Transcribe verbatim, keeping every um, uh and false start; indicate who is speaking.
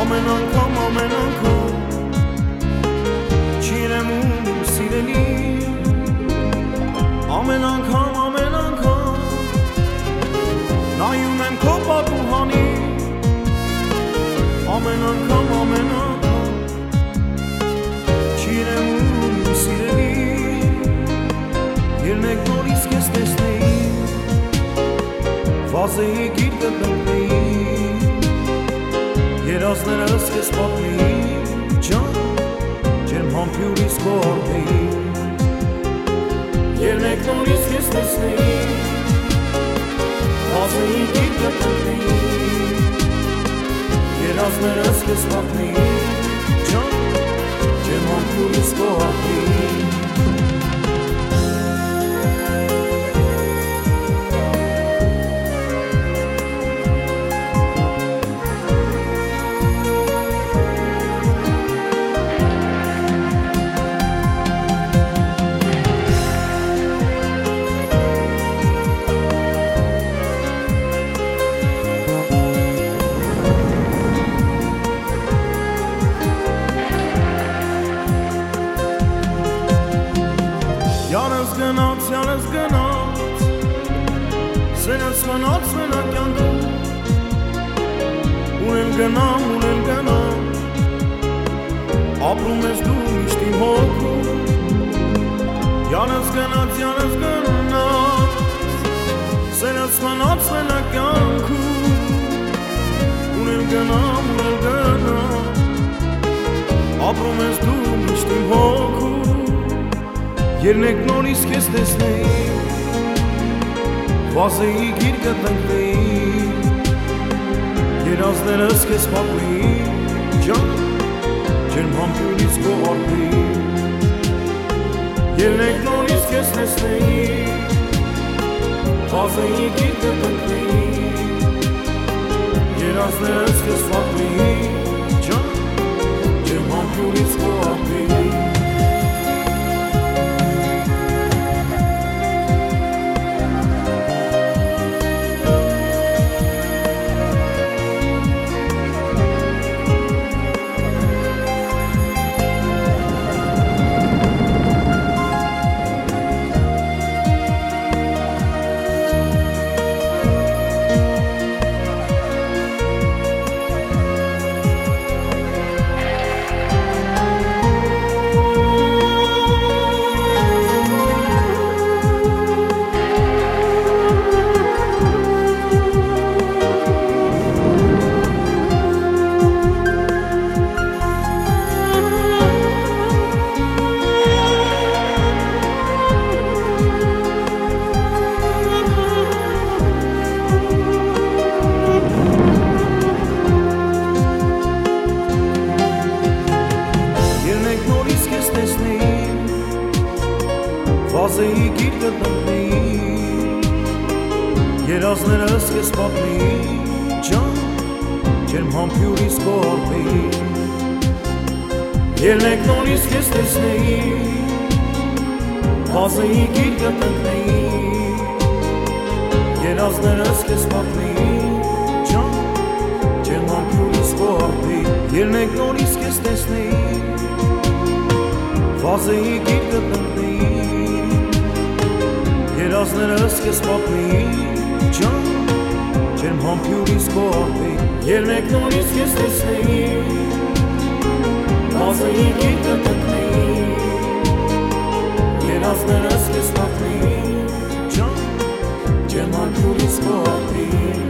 Speaker 1: Ամեն անգամ, ամեն անգամ Չիրեմ ու սիրելի Ամեն անգամ, ամեն անգամ Նայում եմ քո պատուհանի Ամեն անգամ, ամեն անգամ Չիրեմ ու սիրելի Ելնեք նորից կեզ տեսնեի Վազեի գիրկը տնկնեի Երազներս կեզ պատմեի Ջան, ջերմ համբյուրից քո արթեի Ելնեք նորից կեզ տեսնեի Վազեի գիրկը տնկնեի Երազներս կեզ պատմեի Ջան, ջերմ համբյուրից քո արթեի Յանս գնաց, յանս գնաց Սենս մնաց մենակ յանքում Ունել գնամ, ունել գնամ Ապրում ես դու միշտ իմ հոգում Յանս գնաց, յանս գնաց Սենս մնաց մենակ յանքում Ունել գնամ, ունել գնամ Ապրում ես դու միշտ իմ հոգում Ելնեք նորից կեզ տեսնեի Վազեի գիրկը տնկնեի Երազներս կեզ պատմեի Ջան, ջերմ համբյուրից քո արթեի Ելնեք նորից կեզ տեսնեի Վազեի գիրկը տնկնեի Երազներս կեզ պատմեի Ջան, ջերմ համբյուրից քո արթեի Վազեի գիրկը տնկնեի Երազներս կեզ պատմեի Ջան, ջերմ համբյուրից քո արթեի Ելնեք նորից կեզ տեսնեի Վազեի գիրկը տնկնեի Երազներս կեզ պատմեի Ջան, ջերմ համբյուրից քո արթեի Ելնեք նորից կեզ տեսնեի Վազեի գիրկը տնկնեի Երազներս կեզ պատմեի Ջան, ջերմ համբյուրից քո արթեի Ելնեք նորից կեզ տեսնեի Վազեի գիրկը տնկնեի Երազներս կեզ պատմեի Ջան, ջերմ համբյուրից քո արթեի